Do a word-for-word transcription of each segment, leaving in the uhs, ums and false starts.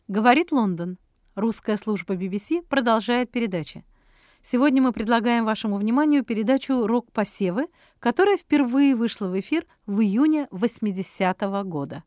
Говорит Лондон. Русская служба би би си продолжает передачи. Сегодня мы предлагаем вашему вниманию передачу «Рок-посевы», которая впервые вышла в эфир в июне восьмидесятого года.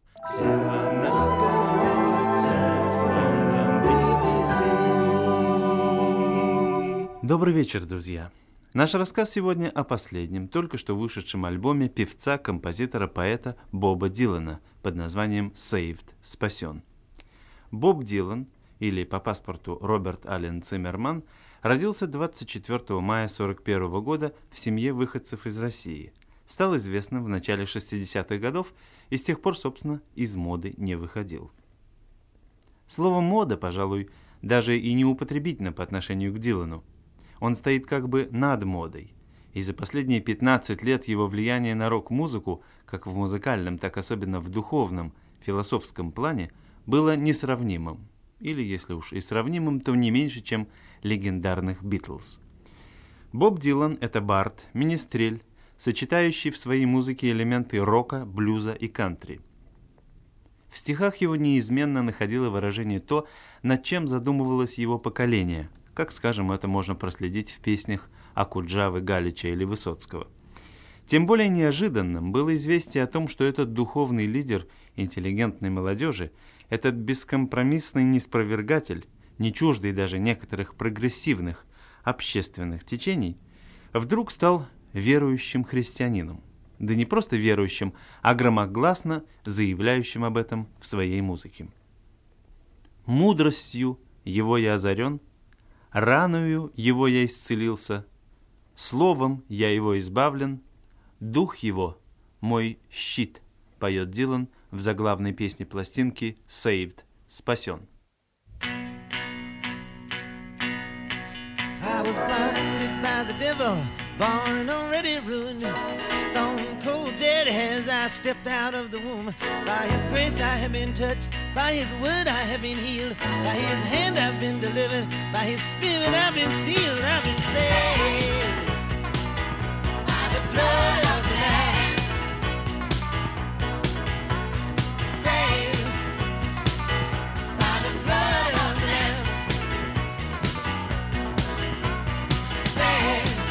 Добрый вечер, друзья! Наш рассказ сегодня о последнем, только что вышедшем альбоме певца, композитора, поэта Боба Дилана под названием «Saved» – «Спасен». Боб Дилан, или по паспорту Роберт Аллен Циммерман, родился двадцать четвёртого мая сорок первого года в семье выходцев из России. Стал известным в начале шестидесятых годов и с тех пор, собственно, из моды не выходил. Слово «мода», пожалуй, даже и не употребительно по отношению к Дилану. Он стоит как бы над модой, и за последние пятнадцать лет его влияние на рок-музыку, как в музыкальном, так особенно в духовном, философском плане, было несравнимым, или, если уж и сравнимым, то не меньше, чем легендарных Битлз. Боб Дилан – это бард, министрель, сочетающий в своей музыке элементы рока, блюза и кантри. В стихах его неизменно находило выражение то, над чем задумывалось его поколение, как, скажем, это можно проследить в песнях Окуджавы, Галича или Высоцкого. Тем более неожиданным было известие о том, что этот духовный лидер интеллигентной молодежи, этот бескомпромиссный неспровергатель, не чуждый даже некоторых прогрессивных общественных течений, вдруг стал верующим христианином. Да не просто верующим, а громогласно заявляющим об этом в своей музыке. «Мудростью его я озарен, раною его я исцелился, словом я его избавлен, дух его мой щит», поет Дилан в заглавной песне пластинки «Saved» – «Спасен». I was blinded by the devil, born already ruined, stone cold dead as I stepped out of the womb. By his grace I have been touched, by his word I have been healed, by his hand I've been delivered, by his spirit I've been sealed, I've been saved by the blood of the Lamb. Saved by the blood of the Lamb. Saved.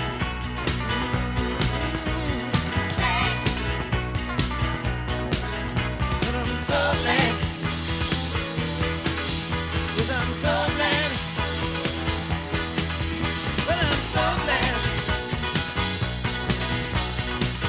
But I'm so glad. Yes, I'm so glad. But I'm so glad.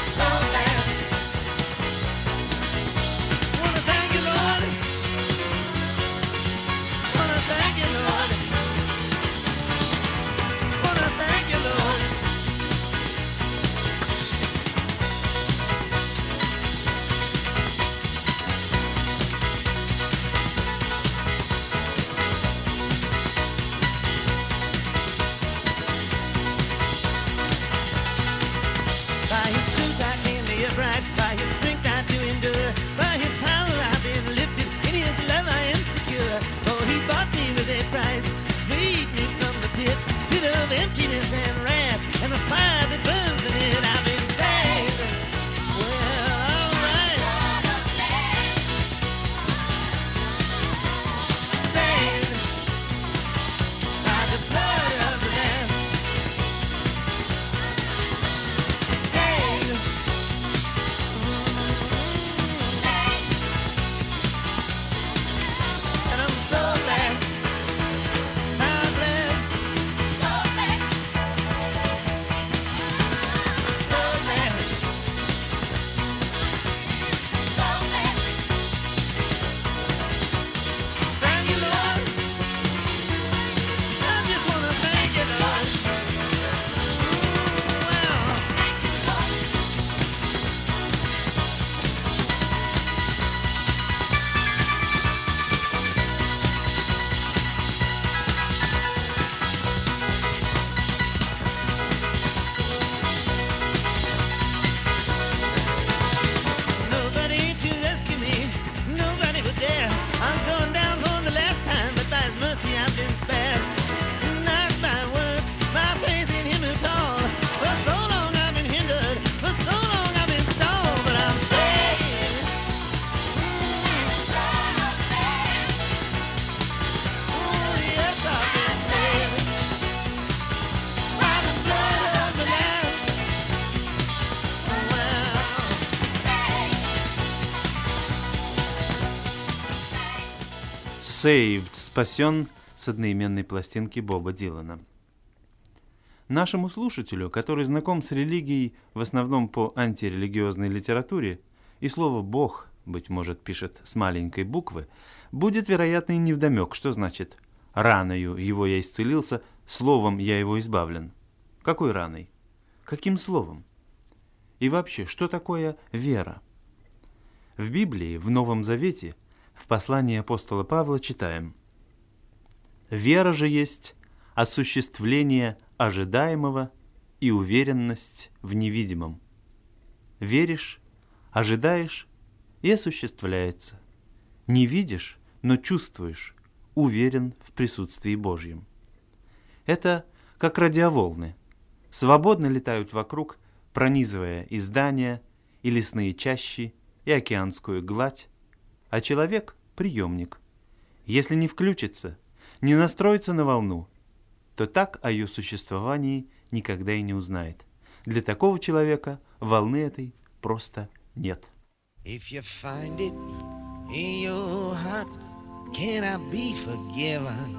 «Saved» — «Спасен» с одноименной пластинки Боба Дилана. Нашему слушателю, который знаком с религией в основном по антирелигиозной литературе, и слово «Бог», быть может, пишет с маленькой буквы, будет, вероятно, и невдомек, что значит «раною его я исцелился, словом я его избавлен». Какой раной? Каким словом? И вообще, что такое вера? В Библии, в Новом Завете, в послании апостола Павла читаем: «Вера же есть осуществление ожидаемого и уверенность в невидимом». Веришь, ожидаешь и осуществляется. Не видишь, но чувствуешь, уверен в присутствии Божьем. Это как радиоволны. Свободно летают вокруг, пронизывая и здания, и лесные чащи, и океанскую гладь, а человек — приемник. Если не включится, не настроится на волну, то так о ее существовании никогда и не узнает. Для такого человека волны этой просто нет. If you find it in your heart, can I be forgiven?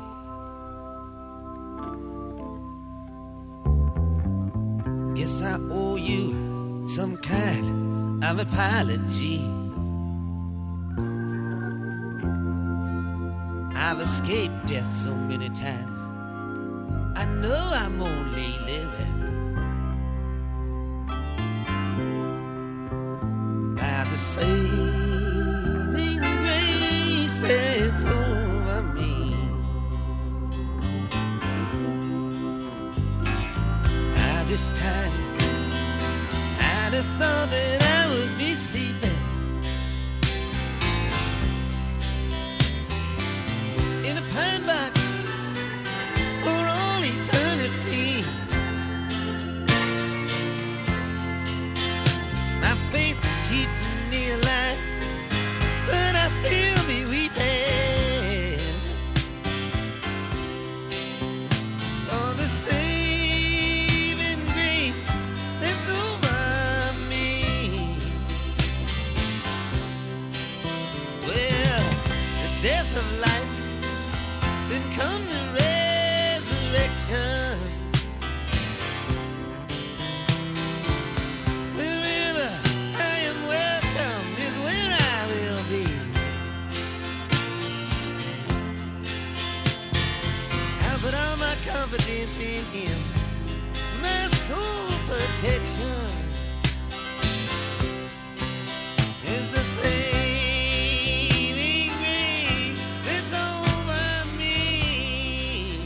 Guess I owe you some kind of apology. I've escaped death so many times, I know I'm only living by the saving grace that's over me. By this time I'd have thought that I would be sleeping in a pine box for all eternity. My faith keep me alive, but I still be weeping for the saving grace that's over me. Well, the death of life, then come the resurrection. Wherever I am welcome is where I will be. I put all my confidence in Him, my soul protection is the saving grace that's over me.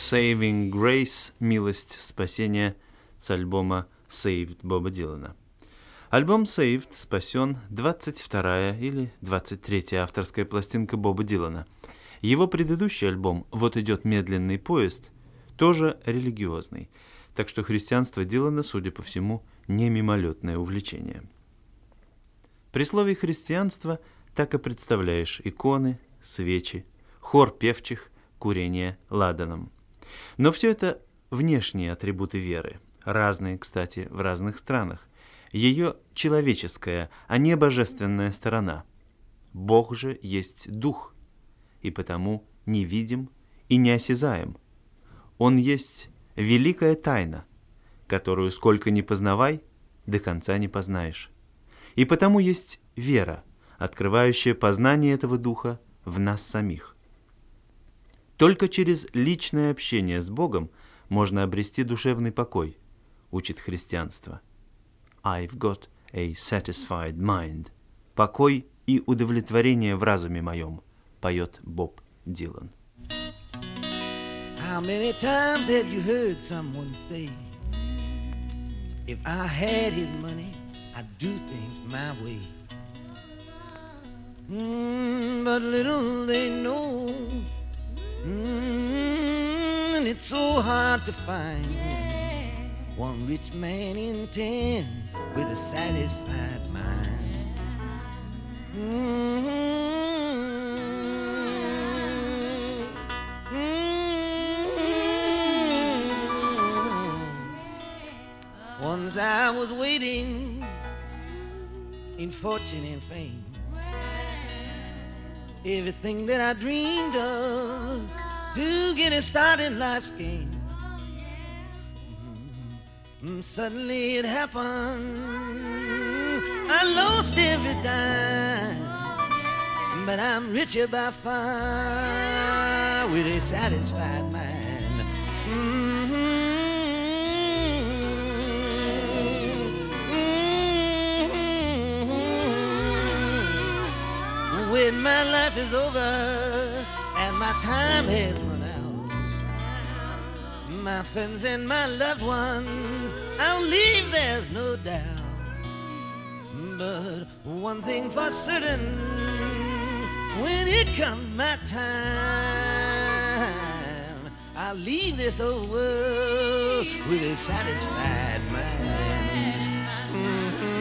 Saving Grace, милость спасения, с альбома Saved Боба Дилана. Альбом Saved, спасен, двадцать вторая или двадцать третья авторская пластинка Боба Дилана. Его предыдущий альбом «Вот идет медленный поезд» тоже религиозный, так что христианство Дилана, судя по всему, не мимолетное увлечение. При слове «христианство» так и представляешь иконы, свечи, хор певчих, курение ладаном. Но все это внешние атрибуты веры, разные, кстати, в разных странах. Ее человеческая, а не божественная сторона. Бог же есть дух, и потому невидим и неосязаем. Он есть великая тайна, которую сколько ни познавай, до конца не познаешь. И потому есть вера, открывающая познание этого духа в нас самих. Только через личное общение с Богом можно обрести душевный покой, учит христианство. I've got a satisfied mind. Покой и удовлетворение в разуме моем, поет Боб Дилан. How many times have you heard someone say, if I had his money, I'd do things my way. Mm, but little they know, mm, and it's so hard to find one rich man in ten with a satisfied mind. Mm-hmm. Once I was waiting in fortune and fame, everything that I dreamed of to get a start in life's game. Mm, suddenly it happened, I lost every dime, but I'm richer by far with a satisfied mind. Mm-hmm. When my life is over and my time has run out, my friends and my loved ones I'll leave, there's no doubt. But one thing for certain, when it comes my time, I'll leave this old world with a satisfied mind. Mm-hmm.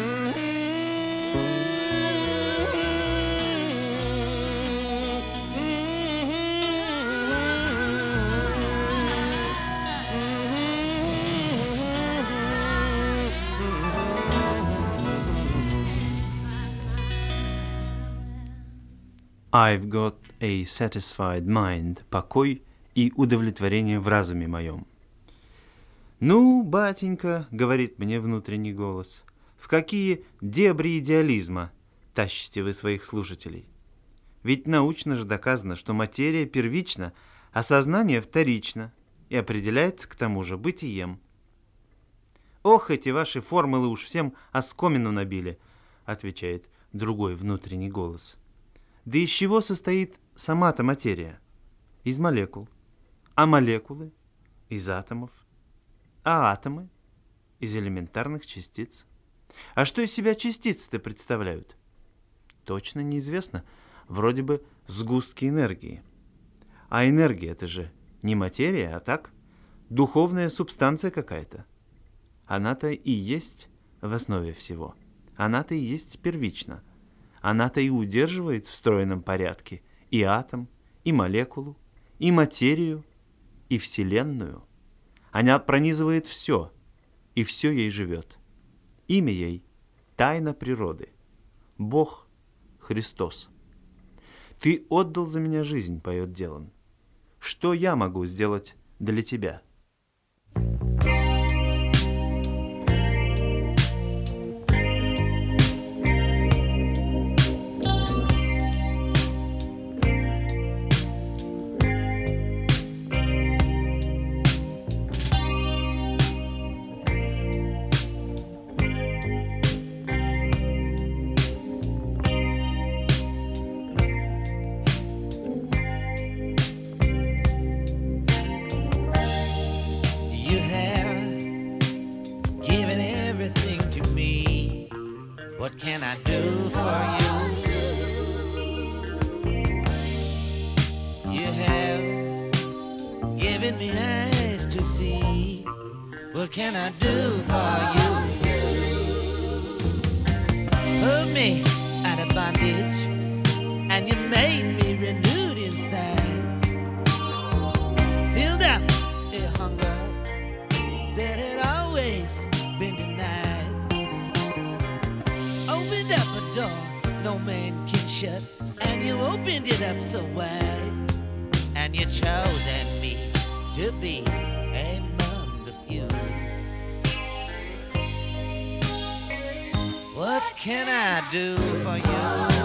I've got a satisfied mind. Покой и удовлетворение в разуме моем. «Ну, батенька, — говорит мне внутренний голос, — в какие дебри идеализма тащите вы своих слушателей? Ведь научно же доказано, что материя первична, а сознание вторично и определяется к тому же бытием». «Ох, эти ваши формулы уж всем оскомину набили, — отвечает другой внутренний голос. Да из чего состоит сама-то материя? Из молекул. А молекулы? Из атомов. А атомы? Из элементарных частиц. А что из себя частицы-то представляют? Точно неизвестно. Вроде бы сгустки энергии. А энергия — это же не материя, а так, духовная субстанция какая-то. Она-то и есть в основе всего. Она-то и есть первична. Она-то и удерживает в стройном порядке и атом, и молекулу, и материю, и Вселенную. Она пронизывает все, и все ей живет. Имя ей — тайна природы. Бог — Христос. «Ты отдал за меня жизнь, — поет Дилан. Что я могу сделать для тебя?» I do for you? Put me out of bondage, and you made me renewed inside. Filled up a hunger that had always been denied. Opened up a door no man can shut, and you opened it up so wide. And you chosen me to be among the few. What can I do for you?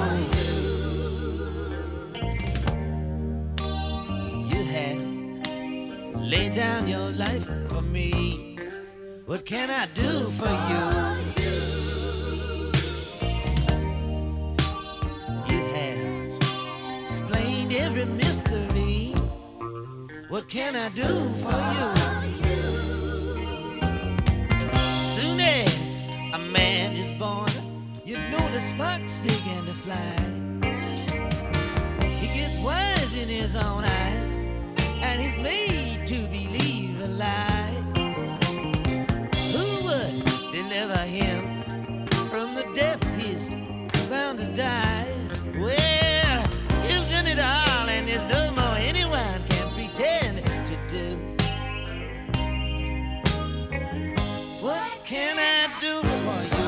You have laid down your life for me. What can I do for you? You have explained every mystery. What can I do for you? Soon as a man is born, you know the sparks begin to fly. He gets wise in his own eyes, and he's made to believe a lie. Who would deliver him from the death he's bound to die? Well, you've done it all, and there's no more anyone can pretend to do. What can I do for you?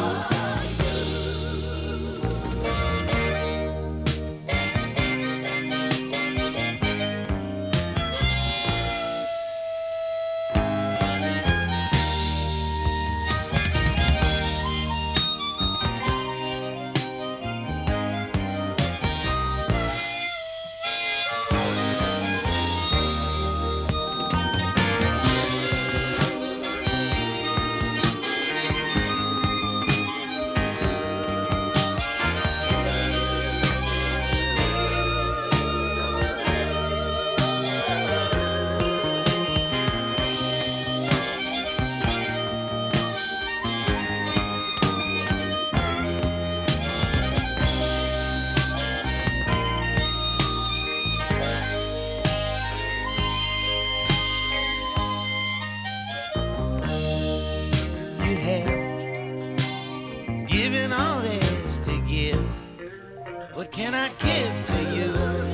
Given all there's to give, what can I give to you?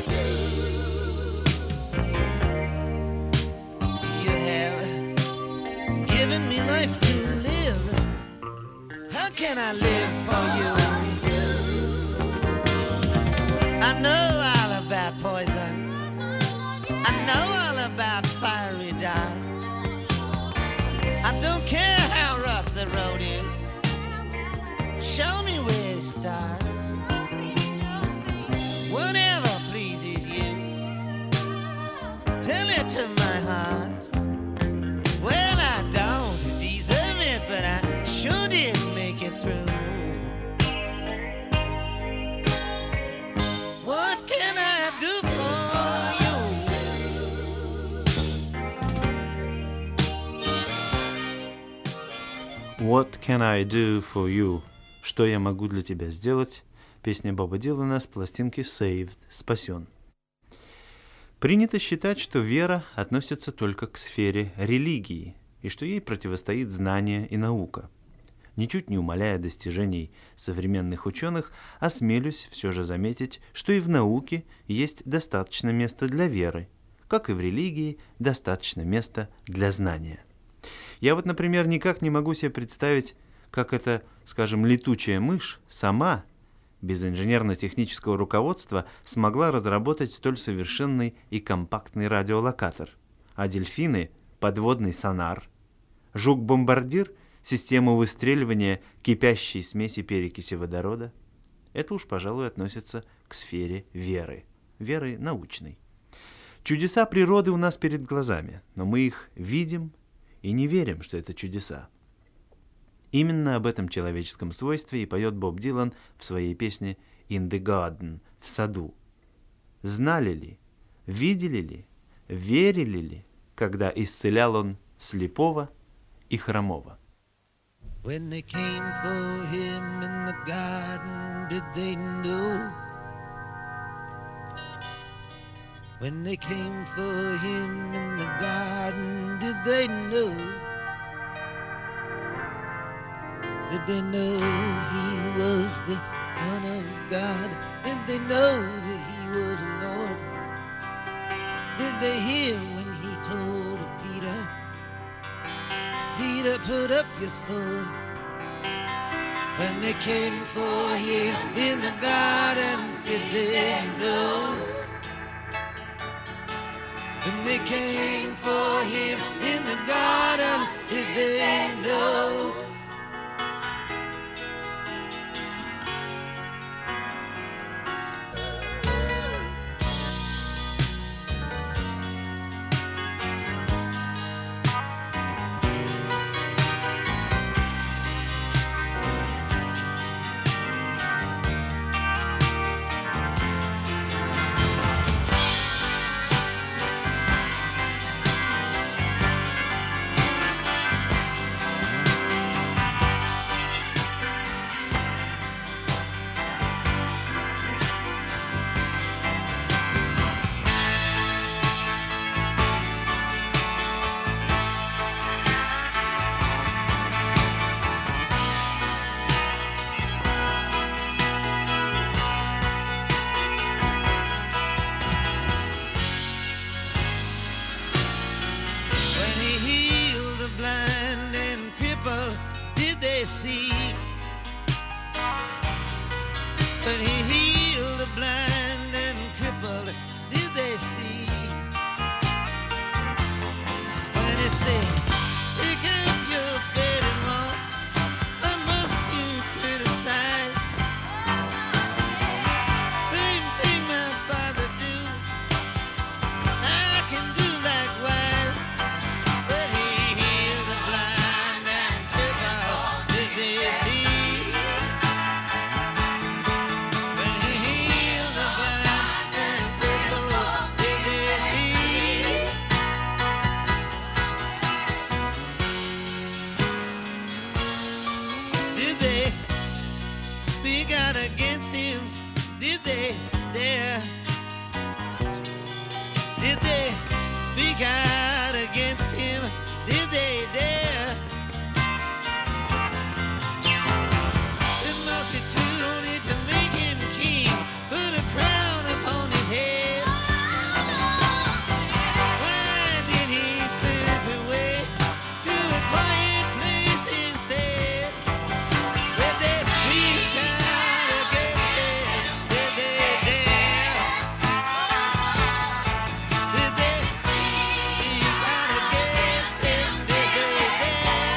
You have given me life to live. How can I live for you? I know all about poison. I know all about fiery darts. I don't care how rough the road is. Show me where it starts. Whatever pleases you, tell it to my heart. Well, I don't deserve it, but I sure did make it through. What can I do for you? What can I do for you? Что я могу для тебя сделать? Песня Боба Дилана с пластинки Saved, спасен. Принято считать, что вера относится только к сфере религии, и что ей противостоит знание и наука. Ничуть не умаляя достижений современных ученых, осмелюсь все же заметить, что и в науке есть достаточно места для веры, как и в религии достаточно места для знания. Я вот, например, никак не могу себе представить, как эта, скажем, летучая мышь сама, без инженерно-технического руководства, смогла разработать столь совершенный и компактный радиолокатор, а дельфины — подводный сонар, жук-бомбардир — систему выстреливания кипящей смеси перекиси водорода. Это уж, пожалуй, относится к сфере веры, веры научной. Чудеса природы у нас перед глазами, но мы их видим и не верим, что это чудеса. Именно об этом человеческом свойстве и поет Боб Дилан в своей песне «In the Garden» — «В саду». Знали ли, видели ли, верили ли, когда исцелял он слепого и хромого? When they came for him in the garden, did they know? When they came for him in the garden, did they know? Did they know he was the Son of God? Did they know that he was Lord? Did they hear when he told Peter, Peter, put up your sword? When they came for him in the garden, did they know? When they came for him in the garden, did they know? See, when he healed the blind and crippled, did they see? When he said, pick up your bed and walk, what must you criticize? Same thing my Father do, I can do likewise. But he healed the blind and crippled, did they see? When he healed the blind and crippled, did they see? Did they speak out against him? Did they dare? Did they speak out against him? Did they dare? The multitude only to make him king, put a crown upon his head. Why did he slip away to a quiet place instead? Did they speak out against him? Did they dare? Did they speak out against him? Did they dare?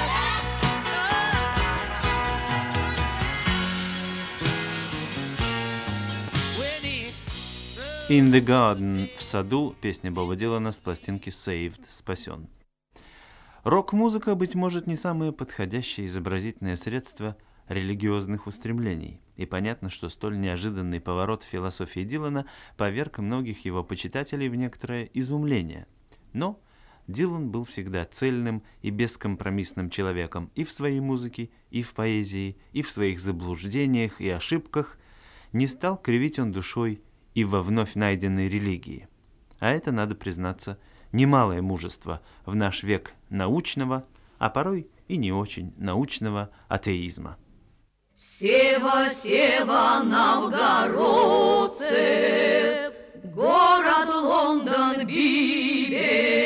When he In the Garden, в саду, песня Боба Дилана с пластинки Saved, спасен. Рок-музыка, быть может, не самое подходящее изобразительное средство религиозных устремлений. И понятно, что столь неожиданный поворот в философии Дилана поверг многих его почитателей в некоторое изумление. Но Дилан был всегда цельным и бескомпромиссным человеком и в своей музыке, и в поэзии, и в своих заблуждениях и ошибках. Не стал кривить он душой и во вновь найденной религии. А это, надо признаться, немалое мужество в наш век научного, а порой и не очень научного атеизма. Сева, Сева, новгородцев, город Лондон, Бибель.